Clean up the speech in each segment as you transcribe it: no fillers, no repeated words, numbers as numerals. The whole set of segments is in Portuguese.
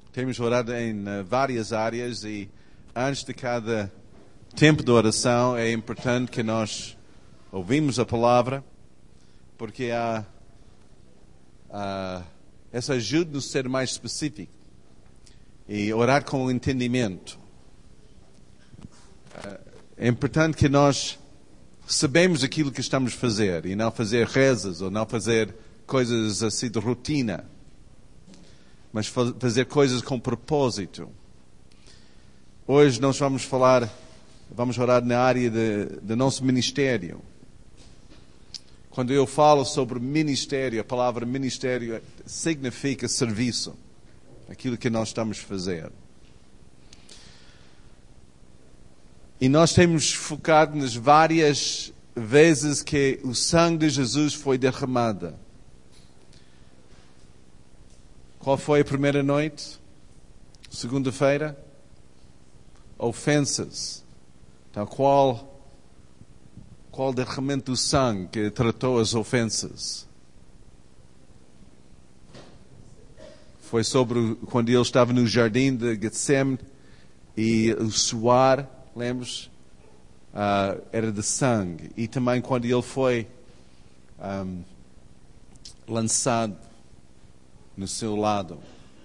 Temos orado em várias áreas e antes de cada tempo de oração é importante que nós ouvimos a palavra, porque essa ajuda-nos a ser mais específico e orar com entendimento. É importante que nós sabemos aquilo que estamos a fazer e não fazer rezas ou não fazer coisas assim de rotina, mas fazer coisas com propósito. Hoje nós vamos orar na área do nosso ministério. Quando eu falo sobre ministério, a palavra ministério significa serviço, aquilo que nós estamos a fazer. E nós temos focado nas várias vezes que o sangue de Jesus foi derramado. Qual foi a primeira noite? Segunda-feira? Ofensas. Então, qual derramamento do sangue que tratou as ofensas? Foi sobre quando ele estava no jardim de Getsemane e o suar, lembras? Era de sangue. E também quando ele foi lançado no seu lado.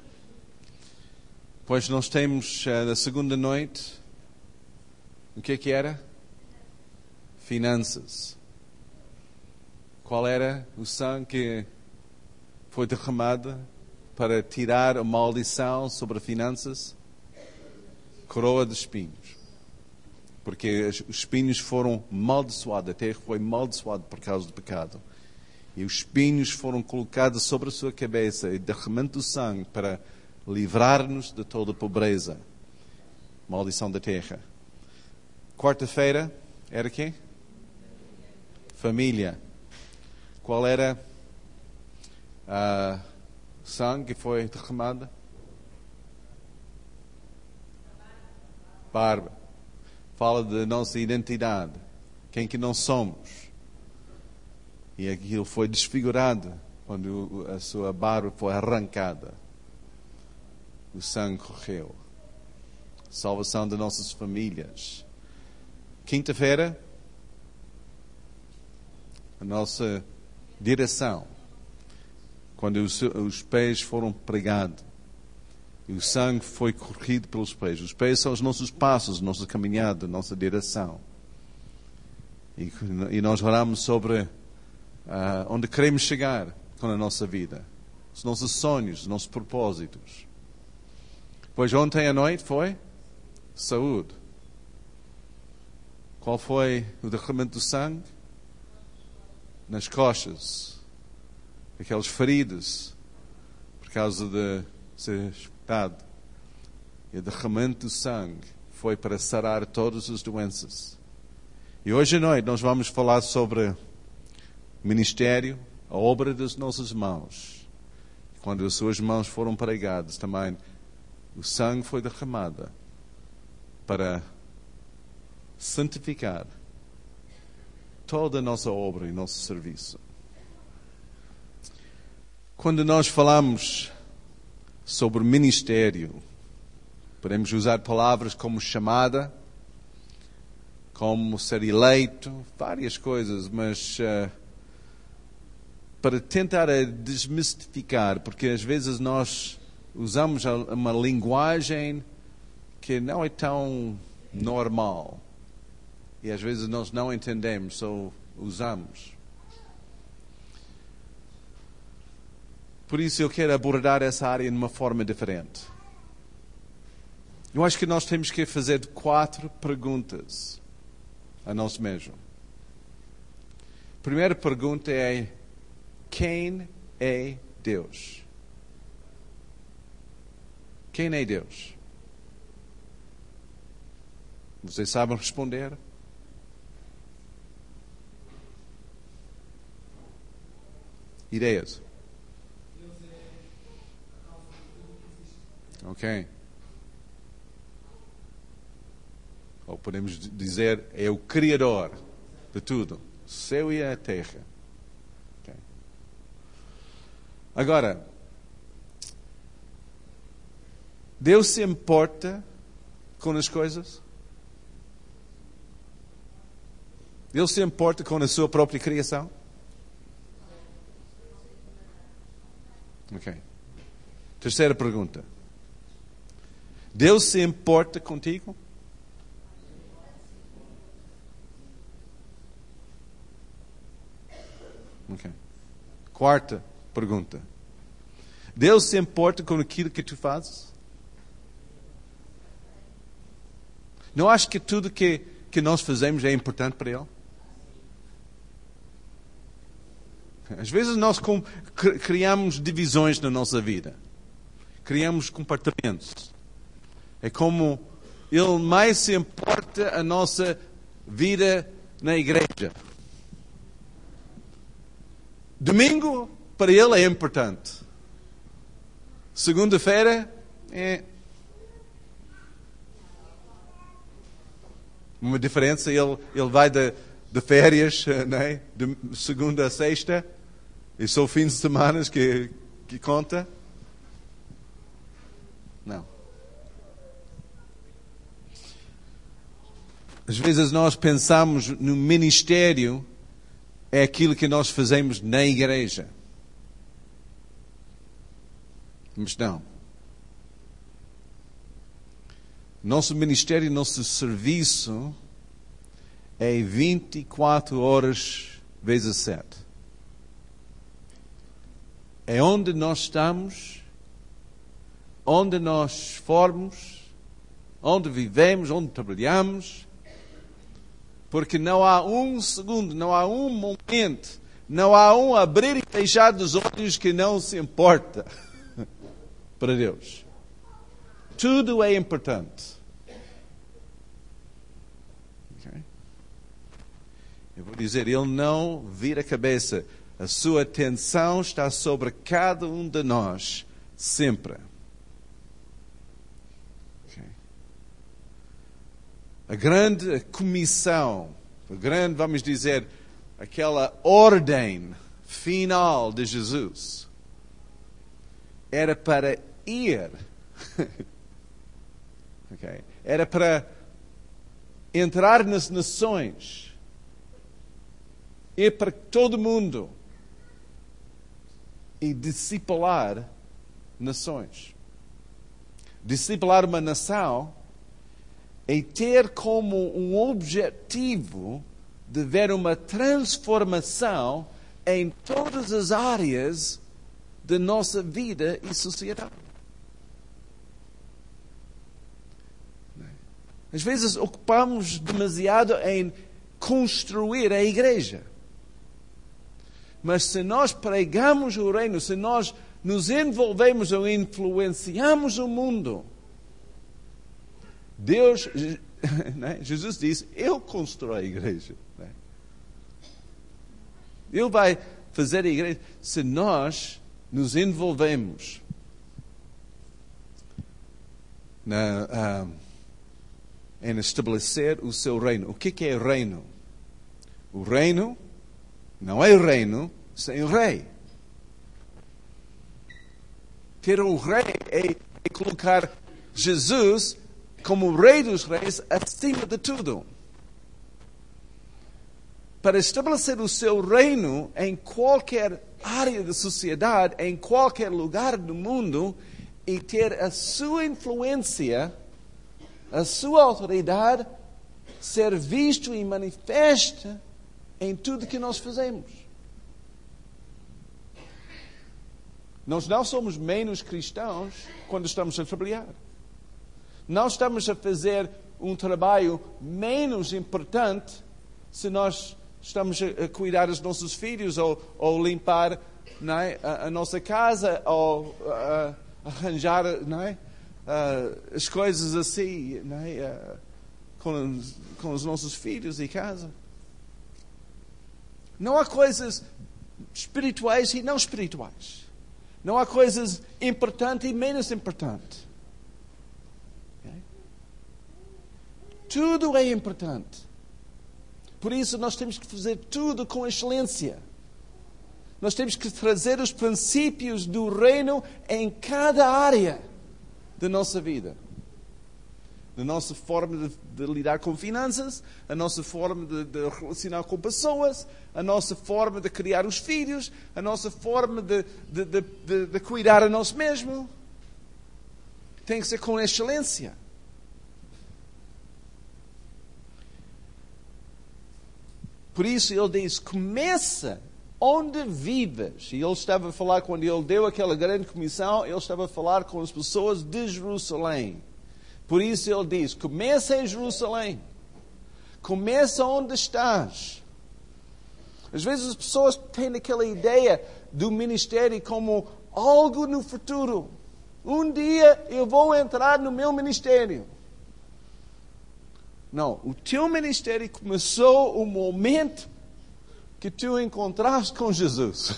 Pois nós temos na segunda noite, o que era? Finanças. Qual era o sangue que foi derramado para tirar a maldição sobre as finanças? Coroa de espinhos. Porque os espinhos foram amaldiçoados, a terra foi amaldiçoada por causa do pecado. E os espinhos foram colocados sobre a sua cabeça e derramamento do sangue para livrar-nos de toda a pobreza. Maldição da terra. Quarta-feira era quem? Família. Qual era o sangue que foi derramado? Barba. Fala da nossa identidade. Quem que nós somos. E aquilo foi desfigurado quando a sua barba foi arrancada. O sangue correu. Salvação de nossas famílias. Quinta-feira, a nossa direção. Quando os pés foram pregados. E o sangue foi corrido pelos pés. Os pés são os nossos passos, nossa caminhada, nossa direção. E nós oramos sobre onde queremos chegar com a nossa vida. Os nossos sonhos, os nossos propósitos. Pois ontem à noite foi saúde. Qual foi o derramamento do sangue? Nas costas. Aqueles feridos por causa de ser espetado. E o derramamento do sangue foi para sarar todas as doenças. E hoje à noite nós vamos falar sobre ministério, a obra das nossas mãos. Quando as suas mãos foram pregadas, também o sangue foi derramado para santificar toda a nossa obra e nosso serviço. Quando nós falamos sobre ministério, podemos usar palavras como chamada, como ser eleito, várias coisas, mas para tentar desmistificar, porque às vezes nós usamos uma linguagem que não é tão normal. E às vezes nós não entendemos, só usamos. Por isso eu quero abordar essa área de uma forma diferente. Eu acho que nós temos que fazer 4 perguntas a nós mesmos. A primeira pergunta é: quem é Deus? Quem é Deus? Vocês sabem responder? Ideias? Ok. Ou podemos dizer, é o Criador de tudo, o céu e a terra. Okay. Agora, Deus se importa com as coisas? Deus se importa com a sua própria criação? Ok. Terceira pergunta. Deus se importa contigo? Ok. Quarta pergunta. Deus se importa com aquilo que tu fazes? Não acho que tudo que nós fazemos é importante para Ele? Às vezes nós criamos divisões na nossa vida. Criamos compartimentos. É como Ele mais se importa a nossa vida na igreja. Domingo, para Ele, é importante. Segunda-feira, é uma diferença. Ele vai de férias, né? De segunda a sexta, e só fim de semana que conta. Não. Às vezes nós pensamos no ministério é aquilo que nós fazemos na igreja. Mas não. Nosso ministério, nosso serviço é 24 horas vezes 7. É onde nós estamos, onde nós formos, onde vivemos, onde trabalhamos, porque não há um segundo, não há um momento, não há um abrir e fechar dos olhos que não se importa para Deus. Tudo é importante. Okay? Eu vou dizer, Ele não vira a cabeça. A sua atenção está sobre cada um de nós, sempre. Okay? A grande comissão, vamos dizer, aquela ordem final de Jesus, era para ir. Okay? Era para entrar nas nações. Ir para todo mundo. E discipular nações. Discipular uma nação é ter como um objetivo de ver uma transformação em todas as áreas da nossa vida e sociedade. Às vezes ocupamos demasiado em construir a igreja. Mas se nós pregamos o reino, se nós nos envolvemos ou influenciamos o mundo, Deus, né? Jesus diz, eu construo a igreja. Né? Ele vai fazer a igreja se nós nos envolvemos em estabelecer o seu reino. O que é reino? O reino não é reino sem o rei. Ter um rei é colocar Jesus como o rei dos reis acima de tudo. Para estabelecer o seu reino em qualquer área da sociedade, em qualquer lugar do mundo, e ter a sua influência, a sua autoridade, ser visto e manifesta em tudo que nós fazemos. Nós não somos menos cristãos quando estamos a trabalhar. Não estamos a fazer um trabalho menos importante se nós estamos a cuidar dos nossos filhos ou limpar, não é, a nossa casa ou arranjar, não é, as coisas assim, não é, com os nossos filhos e casa. Não há coisas espirituais e não espirituais. Não há coisas importantes e menos importantes. Okay? Tudo é importante. Por isso nós temos que fazer tudo com excelência. Nós temos que trazer os princípios do reino em cada área da nossa vida. A nossa forma de lidar com finanças, a nossa forma de relacionar com pessoas, a nossa forma de criar os filhos, a nossa forma de cuidar a nós mesmos. Tem que ser com excelência. Por isso ele diz, começa onde vives. E ele estava a falar, quando ele deu aquela grande comissão, ele estava a falar com as pessoas de Jerusalém. Por isso ele diz, começa em Jerusalém. Começa onde estás. Às vezes as pessoas têm aquela ideia do ministério como algo no futuro. Um dia eu vou entrar no meu ministério. Não, o teu ministério começou o momento que tu encontraste com Jesus.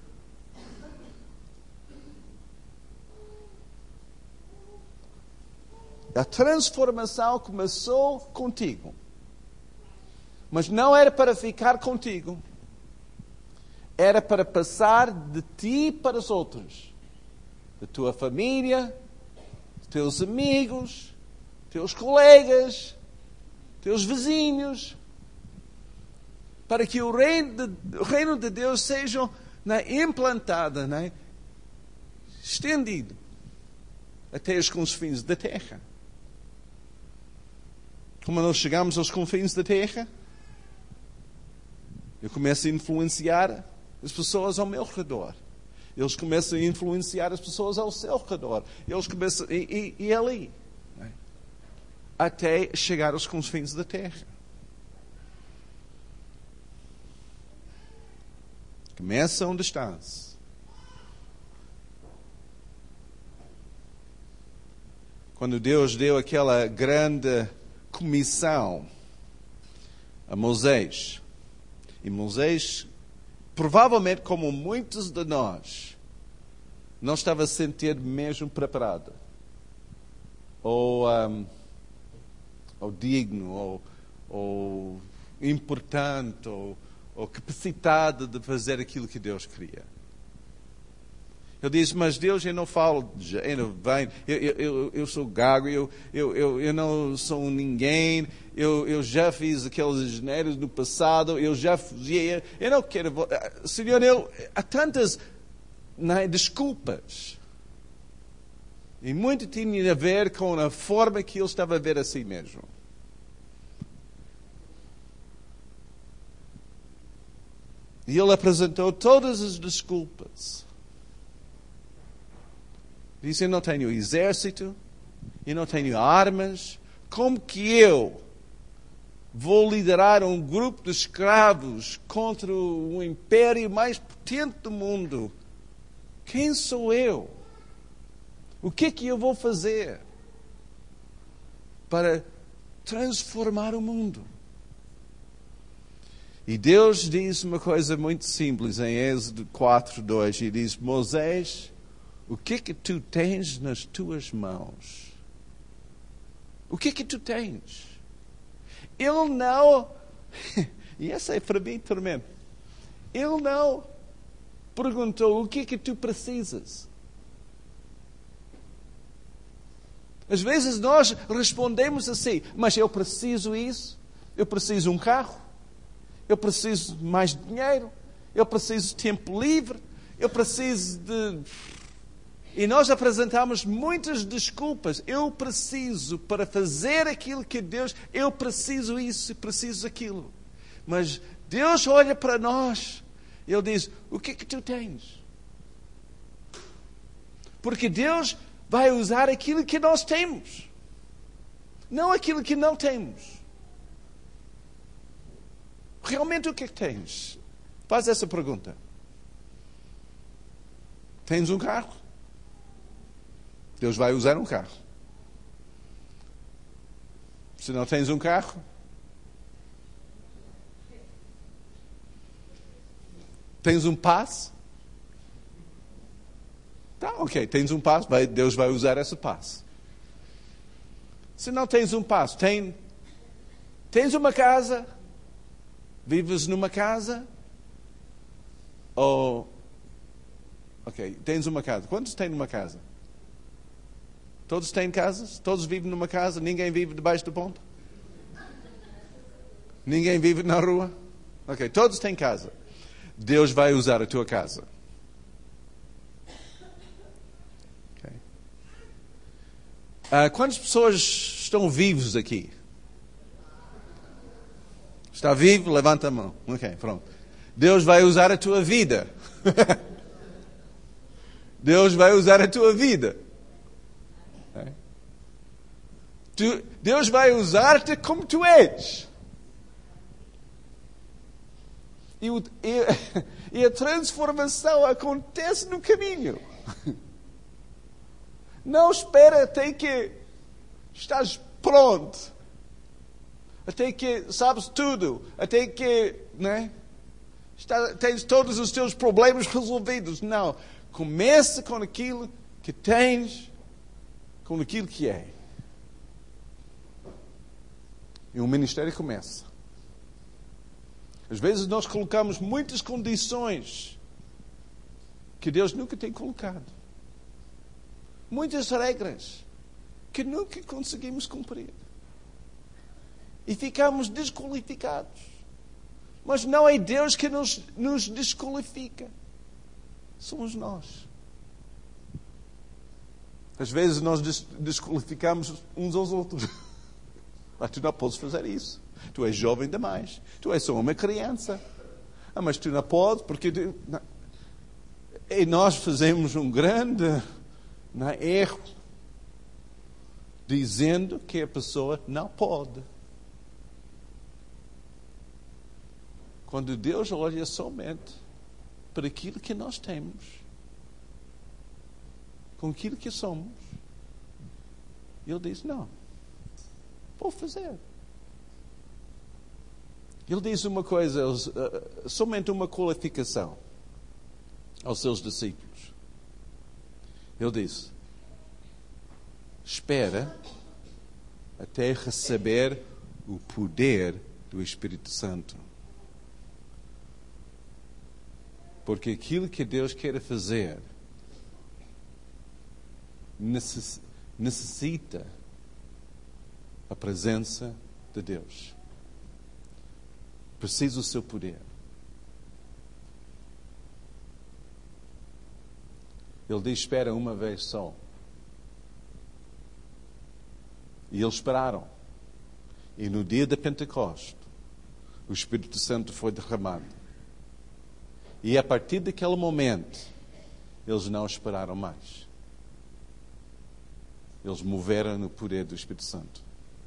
A transformação começou contigo. Mas não era para ficar contigo. Era para passar de ti para os outros. Da tua família, dos teus amigos, teus colegas, teus vizinhos. Para que o reino de Deus seja implantado, estendido até os confins da terra. Como nós chegamos aos confins da terra, eu começo a influenciar as pessoas ao meu redor. Eles começam a influenciar as pessoas ao seu redor. Eles começam e ali, até chegar aos confins da terra. Começa onde estás. Quando Deus deu aquela grande comissão a Moisés, e Moisés, provavelmente como muitos de nós, não estava a sentir mesmo preparado, ou digno, ou importante, ou capacitado de fazer aquilo que Deus queria. Ele diz, mas Deus, eu não falo, eu não venho, eu sou gago, eu não sou ninguém, eu já fiz aquelas asneiras no passado, eu já fazia, eu não quero, Senhor, há tantas desculpas. E muito tinha a ver com a forma que ele estava a ver a si mesmo. E ele apresentou todas as desculpas. Disse, eu não tenho exército, eu não tenho armas, como que eu vou liderar um grupo de escravos contra o império mais potente do mundo? Quem sou eu? O que é que eu vou fazer para transformar o mundo? E Deus diz uma coisa muito simples em Êxodo 4:2, e diz, Moisés, o que é que tu tens nas tuas mãos? O que é que tu tens? Ele não... E essa é para mim tormento. Ele não perguntou o que é que tu precisas. Às vezes nós respondemos assim, mas eu preciso isso, eu preciso um carro, eu preciso mais dinheiro, eu preciso de tempo livre, eu preciso de... E nós apresentamos muitas desculpas. Eu preciso, para fazer aquilo que Deus... Eu preciso isso, preciso aquilo. Mas Deus olha para nós. Ele diz, o que é que tu tens? Porque Deus vai usar aquilo que nós temos. Não aquilo que não temos. Realmente o que é que tens? Faz essa pergunta. Tens um carro? Deus vai usar um carro. Se não tens um carro, tens um passe? Tá, ok, tens um passe, Deus vai usar esse passe. Se não tens um passe, tens uma casa? Vives numa casa? Ou... Ok, tens uma casa. Quantos têm numa casa? Todos têm casas? Todos vivem numa casa? Ninguém vive debaixo da ponte? Ninguém vive na rua? Ok, todos têm casa. Deus vai usar a tua casa. Okay. Quantas pessoas estão vivos aqui? Está vivo? Levanta a mão. Ok, pronto. Deus vai usar a tua vida. Deus vai usar a tua vida. Okay. Deus vai usar-te como tu és. E a transformação acontece no caminho. Não espera até que estás pronto. Até que sabes tudo. Até que, né, tens todos os teus problemas resolvidos. Não. Começa com aquilo que tens, com aquilo que é. E o ministério começa. Às vezes nós colocamos muitas condições que Deus nunca tem colocado. Muitas regras que nunca conseguimos cumprir. E ficamos desqualificados. Mas não é Deus que nos desqualifica. Somos nós. Às vezes nós desqualificamos uns aos outros. Mas tu não podes fazer isso. Tu és jovem demais. Tu és só uma criança. Mas tu não podes porque... E nós fazemos um grande erro dizendo que a pessoa não pode. Quando Deus olha somente para aquilo que nós temos, com aquilo que somos, Ele diz, não, vou fazer. Ele diz uma coisa, somente uma qualificação aos seus discípulos. Ele diz, espera até receber o poder do Espírito Santo. Porque aquilo que Deus quer fazer necessita a presença de Deus. Precisa o seu poder. Ele diz, espera uma vez só. E eles esperaram. E no dia de Pentecostes, o Espírito Santo foi derramado. E a partir daquele momento, eles não esperaram mais. Eles moveram no poder do Espírito Santo.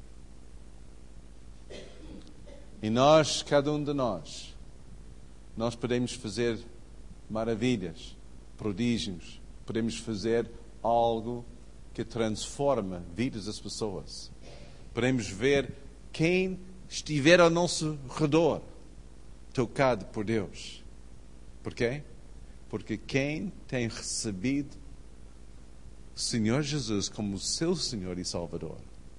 E nós, cada um de nós podemos fazer maravilhas, prodígios, podemos fazer algo que transforma vidas das pessoas. Podemos ver quem estiver ao nosso redor tocado por Deus. Por quê? Porque quem tem recebido o Senhor Jesus como seu Senhor e Salvador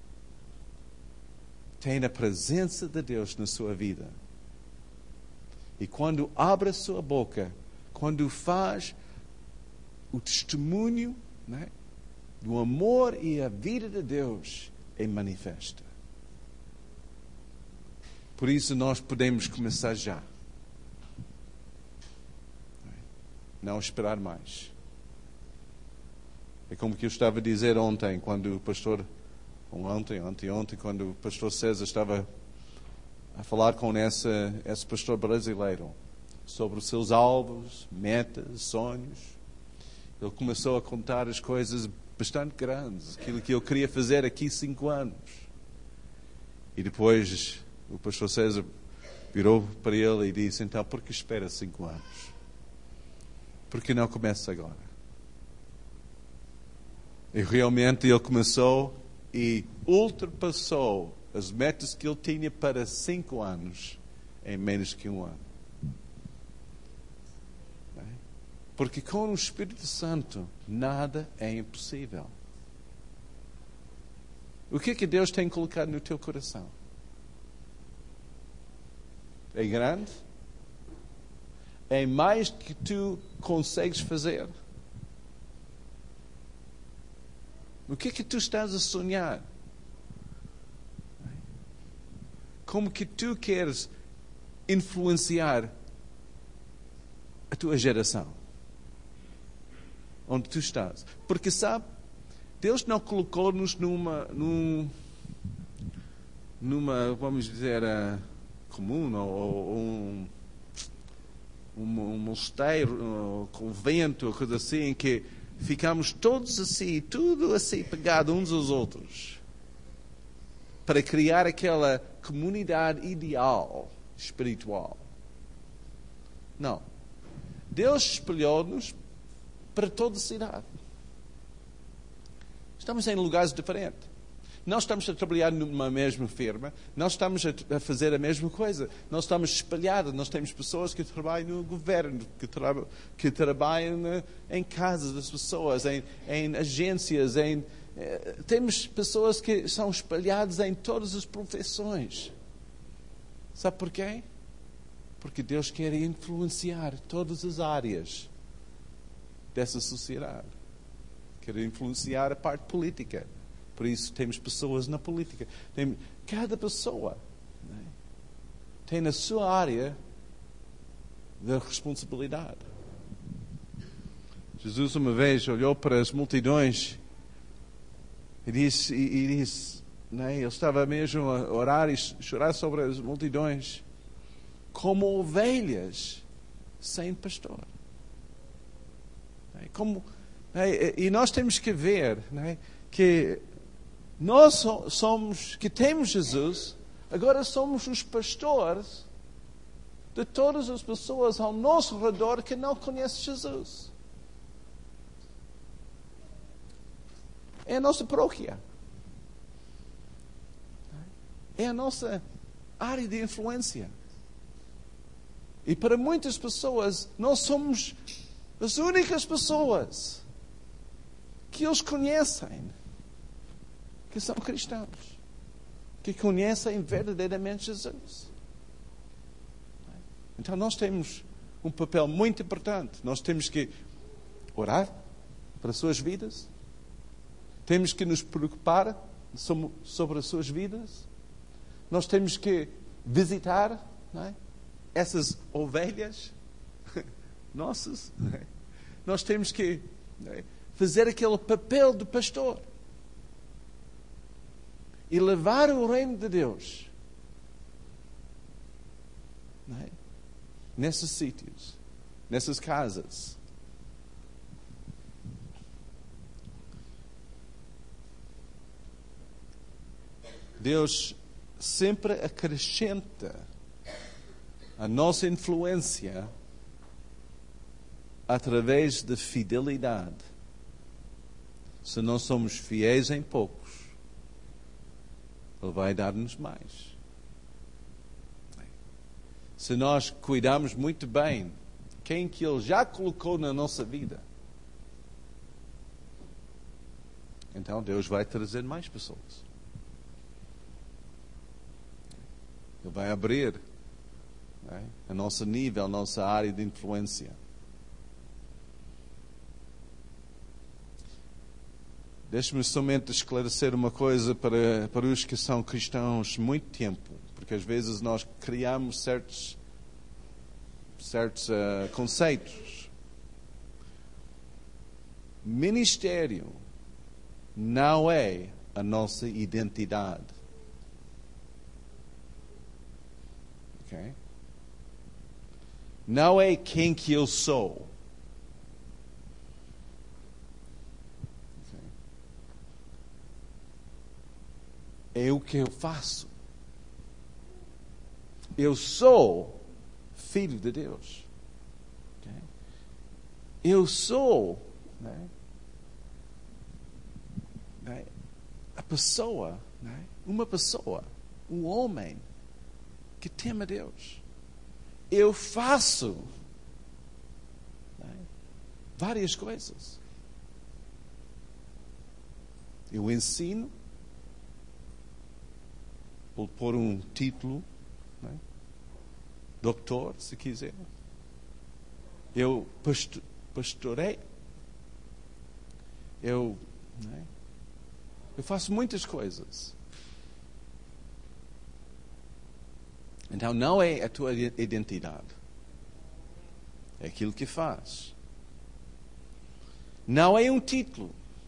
tem a presença de Deus na sua vida. E quando abre a sua boca, quando faz o testemunho, né, do amor e a vida de Deus, é manifesta. Por isso nós podemos começar já. Não esperar mais. É como que eu estava a dizer ontem, quando o pastor... Ontem, quando o pastor César estava a falar com esse pastor brasileiro sobre os seus alvos, metas, sonhos. Ele começou a contar as coisas bastante grandes, aquilo que eu queria fazer aqui 5 anos. E depois o pastor César virou para ele e disse, então, por que espera 5 anos? Por que não começa agora? E realmente ele começou e ultrapassou as metas que ele tinha para 5 anos em menos que 1 ano. Porque com o Espírito Santo nada é impossível. O que é que Deus tem colocado no teu coração? É grande? É mais que tu consegues fazer? O que é que tu estás a sonhar? Como que tu queres influenciar a tua geração? Onde tu estás? Porque sabe, Deus não colocou-nos numa, vamos dizer, comum, ou um mosteiro, um convento, ou coisa assim, em que ficamos todos assim, tudo assim, pegados uns aos outros, para criar aquela comunidade ideal espiritual. Não. Deus espelhou-nos para toda a cidade. Estamos em lugares diferentes. Não estamos a trabalhar numa mesma firma, não estamos a fazer a mesma coisa. Nós estamos espalhados, nós temos pessoas que trabalham no governo, que trabalham em casas das pessoas, em agências, temos pessoas que são espalhadas em todas as profissões. Sabe porquê? Porque Deus quer influenciar todas as áreas dessa sociedade. Quer influenciar a parte política. Por isso temos pessoas na política. Cada pessoa, né, tem a sua área de responsabilidade. Jesus uma vez olhou para as multidões e disse, né, ele estava mesmo a orar e chorar sobre as multidões como ovelhas sem pastor. E nós temos que ver, né, que nós somos, que temos Jesus, agora somos os pastores de todas as pessoas ao nosso redor que não conhecem Jesus. É a nossa paróquia. É a nossa área de influência. E para muitas pessoas, nós somos as únicas pessoas que eles conhecem, que são cristãos, que conhecem verdadeiramente Jesus. Então nós temos um papel muito importante. Nós temos que orar para as suas vidas. Temos que nos preocupar sobre as suas vidas. Nós temos que visitar, não é, essas ovelhas nossas. Não é? Nós temos que, não é, fazer aquele papel de pastor e levar o reino de Deus, não é, nesses sítios, nessas casas. Deus sempre acrescenta a nossa influência através da fidelidade. Se não somos fiéis em poucos, Ele vai dar-nos mais. Se nós cuidarmos muito bem quem que Ele já colocou na nossa vida, então Deus vai trazer mais pessoas. Ele vai abrir, não é, a nosso nível, a nossa área de influência. Deixe-me somente esclarecer uma coisa para os que são cristãos muito tempo, porque às vezes nós criamos certos conceitos. Ministério não é a nossa identidade. Okay? Não é quem que eu sou. É o que eu faço. Eu sou filho de Deus. Okay? Eu sou, né, a pessoa, né, uma pessoa, um homem que teme a Deus. Eu faço, né, várias coisas. Eu ensino. Vou pôr um título, né? Doutor, se quiser. Eu pastorei. Eu, né, Eu faço muitas coisas. Então não é a tua identidade. É aquilo que faz. Não é um título,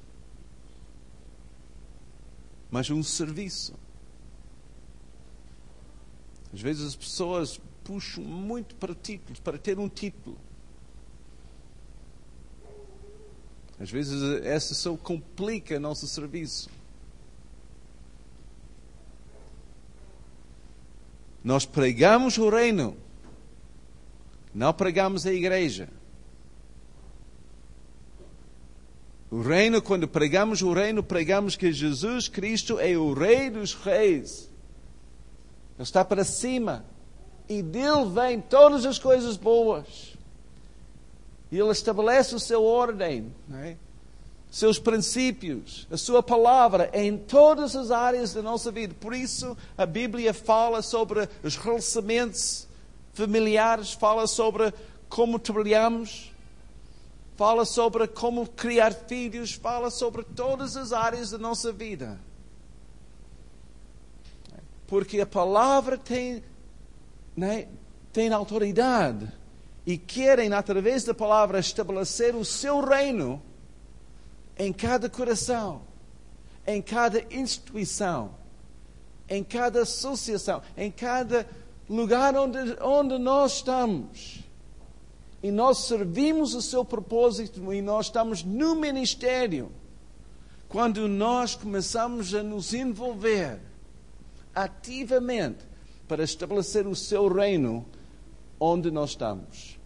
mas um serviço. Às vezes as pessoas puxam muito para títulos, para ter um título. Às vezes essa só complica o nosso serviço. Nós pregamos o reino, não pregamos a igreja. O reino, quando pregamos o reino, pregamos que Jesus Cristo é o Rei dos Reis. Ele está para cima. E dele vêm todas as coisas boas. E Ele estabelece o seu ordem, não é? Seus princípios, a sua palavra em todas as áreas da nossa vida. Por isso a Bíblia fala sobre os relacionamentos familiares, fala sobre como trabalhamos, fala sobre como criar filhos, fala sobre todas as áreas da nossa vida. Porque a palavra tem, né, tem autoridade e querem, através da palavra, estabelecer o seu reino em cada coração, em cada instituição, em cada associação, em cada lugar onde nós estamos. E nós servimos o seu propósito e nós estamos no ministério. Quando nós começamos a nos envolver ativamente para estabelecer o seu reino onde nós estamos.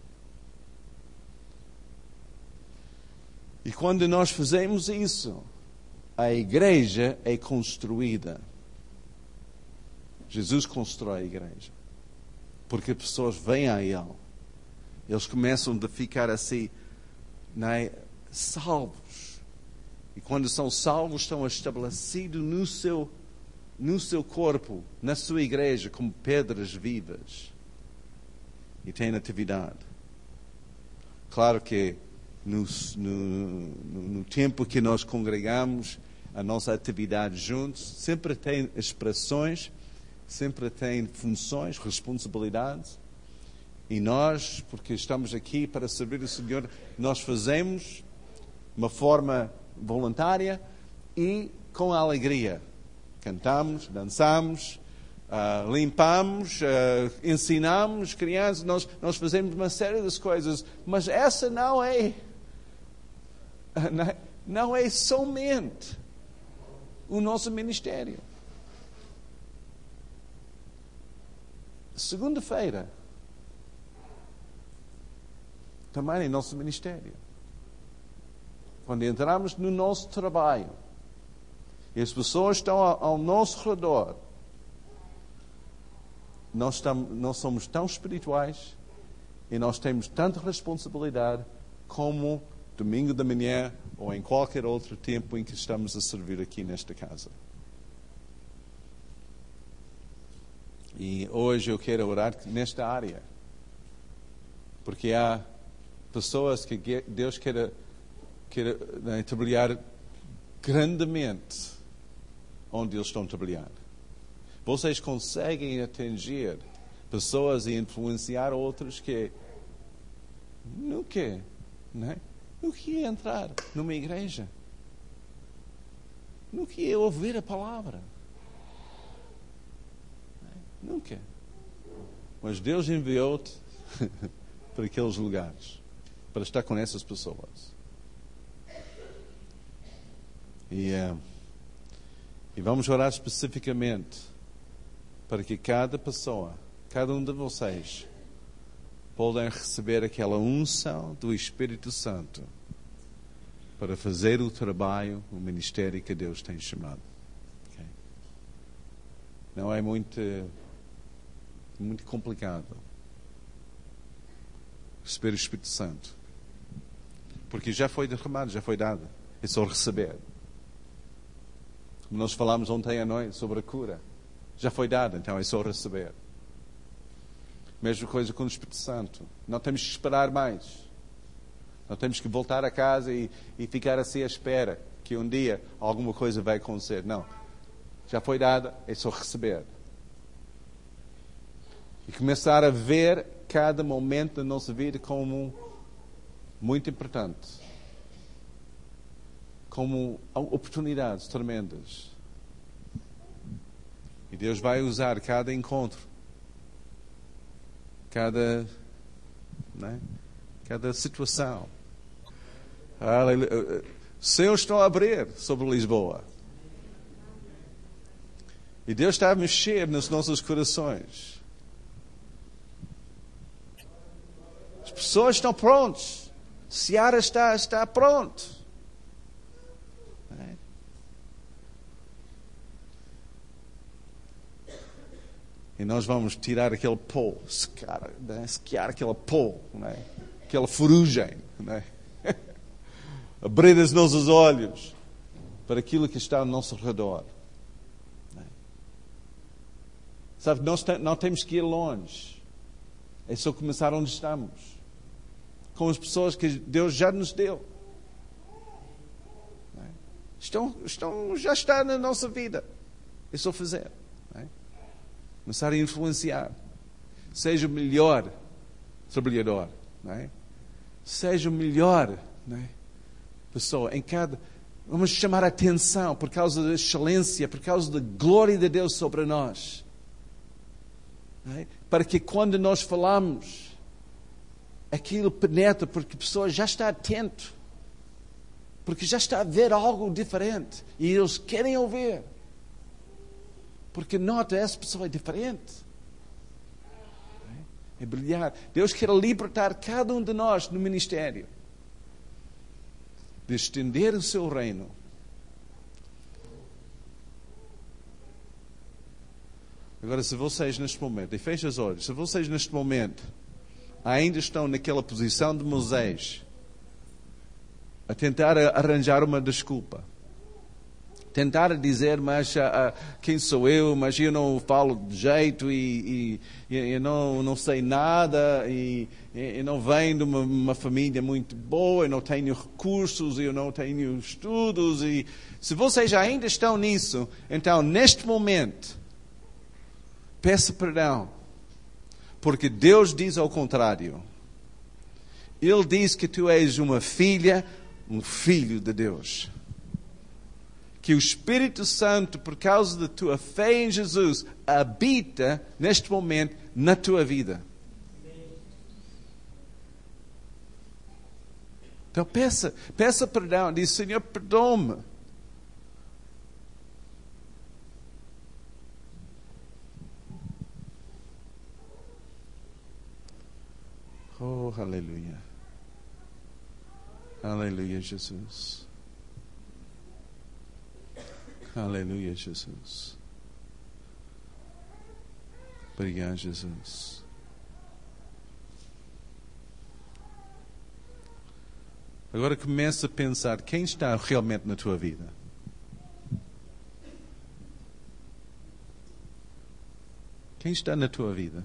E quando nós fazemos isso, a igreja é construída. Jesus constrói a igreja. Porque as pessoas vêm a Ele. Eles começam a ficar assim, né, salvos. E quando são salvos, estão estabelecidos no seu corpo, na sua igreja, como pedras vivas. E têm atividade. Claro que no tempo que nós congregamos, a nossa atividade juntos, sempre tem expressões, sempre tem funções, responsabilidades. E nós, porque estamos aqui para servir o Senhor, nós fazemos de uma forma voluntária e com alegria. Cantamos, dançamos, limpamos, ensinamos crianças, nós fazemos uma série de coisas, mas essa não é somente o nosso ministério. Segunda-feira, também é nosso ministério. Quando entramos no nosso trabalho, e as pessoas estão ao nosso redor, nós somos tão espirituais e nós temos tanta responsabilidade como domingo da manhã ou em qualquer outro tempo em que estamos a servir aqui nesta casa. E hoje eu quero orar nesta área, porque há pessoas que Deus quer trabalhar grandemente onde eles estão a trabalhar. Vocês conseguem atingir pessoas e influenciar outros que nunca ia entrar numa igreja, nunca ia ouvir a palavra. Nunca. Mas Deus enviou-te para aqueles lugares, para estar com essas pessoas. E vamos orar especificamente para que cada pessoa, cada um de vocês, possam receber aquela unção do Espírito Santo para fazer o trabalho, o ministério que Deus tem chamado. Okay? Não é muito complicado receber o Espírito Santo, porque já foi derramado, já foi dado. É só receber. Como nós falámos ontem à noite sobre a cura, já foi dado, então é só receber. Mesma coisa com o Espírito Santo. Não temos que esperar mais. Não temos que voltar a casa e ficar assim à espera. que um dia alguma coisa vai acontecer. Não. Já foi dada, é só receber. E começar a ver cada momento da nossa vida como muito importante. Como oportunidades tremendas. E Deus vai usar cada encontro, cada situação. Aleluia. Céus estão a abrir sobre Lisboa. E Deus está a mexer nos nossos corações. As pessoas estão prontas. Seara está pronto. E nós vamos tirar aquele pó, secar aquele pó, aquela ferrugem. Abrir os nossos olhos para aquilo que está ao nosso redor. Sabe, nós não temos que ir longe. É só começar onde estamos. Com as pessoas que Deus já nos deu. Já está na nossa vida. É só fazer. Começar a influenciar. Seja o melhor trabalhador. Seja o melhor pessoa em cada... Vamos chamar a atenção por causa da excelência, por causa da glória de Deus sobre nós. Para que quando nós falamos, aquilo penetra, porque a pessoa já está atento. Porque já está a ver algo diferente. E eles querem ouvir. Porque nota, essa pessoa é diferente. É brilhar. Deus quer libertar cada um de nós no ministério. De estender o seu reino. Agora, se vocês neste momento, e fecha os olhos, se vocês neste momento ainda estão naquela posição de Moisés, a tentar arranjar uma desculpa, tentar dizer, mas quem sou eu, mas eu não falo de jeito e eu não sei nada e eu não venho de uma família muito boa, eu não tenho recursos, eu não tenho estudos. E se vocês ainda estão nisso, então neste momento, peça perdão, porque Deus diz ao contrário. Ele diz que tu és uma filha, um filho de Deus. Que o Espírito Santo, por causa da tua fé em Jesus, habita neste momento na tua vida. Então peça perdão, diz: Senhor, perdoa-me. Oh, aleluia. Aleluia, Jesus. Aleluia, Jesus. Obrigado, Jesus. Agora começa a pensar quem está realmente na tua vida. Quem está na tua vida?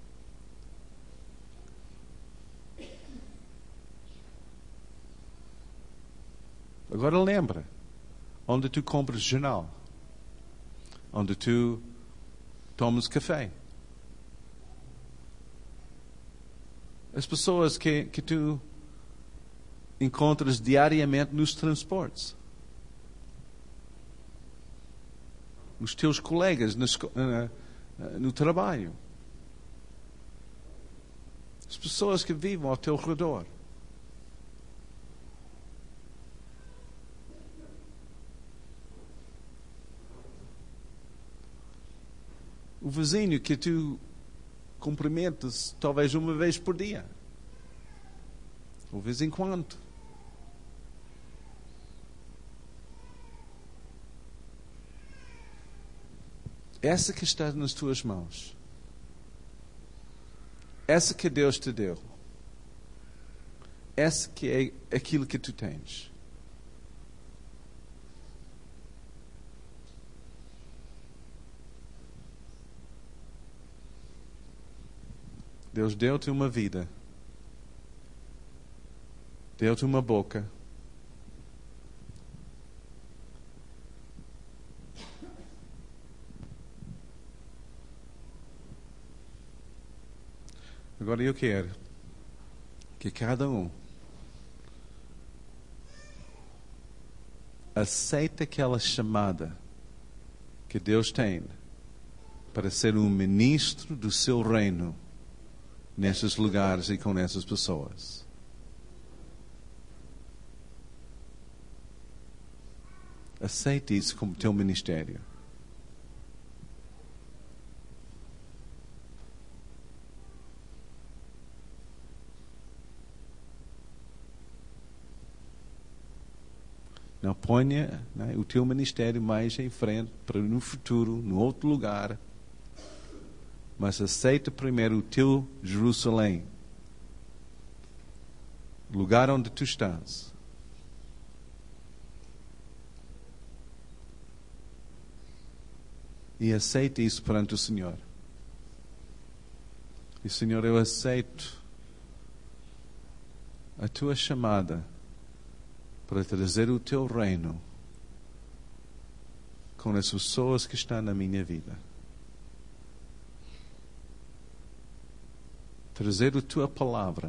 Agora lembra, onde tu compras jornal, onde tu tomas café, as pessoas que tu encontras diariamente nos transportes, os teus colegas no trabalho, as pessoas que vivem ao teu redor. O vizinho que tu cumprimentas talvez uma vez por dia. Ou de vez em quando. Essa que está nas tuas mãos. Essa que Deus te deu. Essa que é aquilo que tu tens. Deus deu-te uma vida. Deu-te uma boca. Agora eu quero que cada um aceite aquela chamada que Deus tem para ser um ministro do seu reino nesses lugares e com essas pessoas. Aceite isso como teu ministério. Não ponha, né, o teu ministério mais em frente, para no futuro, no outro lugar. Mas aceita primeiro o teu Jerusalém. Lugar onde tu estás. E aceita isso perante o Senhor. E Senhor, eu aceito a tua chamada para trazer o teu reino com as pessoas que estão na minha vida. Trazer a tua palavra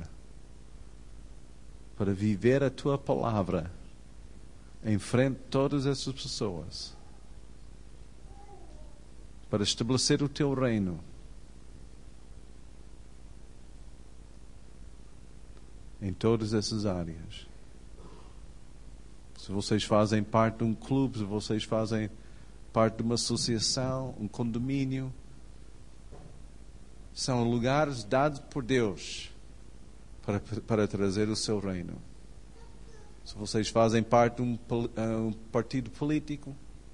para viver a tua palavra em frente de todas essas pessoas. Para estabelecer o teu reino em todas essas áreas. Se vocês fazem parte de um clube, se vocês fazem parte de uma associação, um condomínio, são lugares dados por Deus para trazer o seu reino. Se vocês fazem parte de um partido político,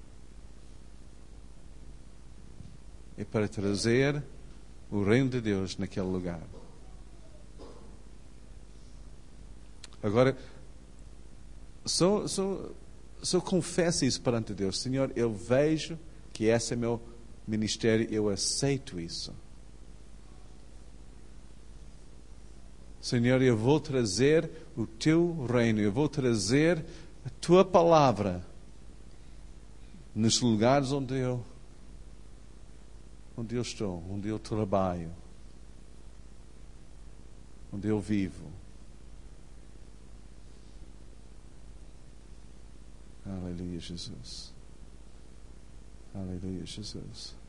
é para trazer o reino de Deus naquele lugar. Agora, só confesso isso perante Deus. Senhor, eu vejo que esse é meu ministério, eu aceito isso. Senhor, eu vou trazer o teu reino, eu vou trazer a tua palavra nos lugares onde eu estou, onde eu trabalho, onde eu vivo. Aleluia, Jesus. Aleluia, Jesus.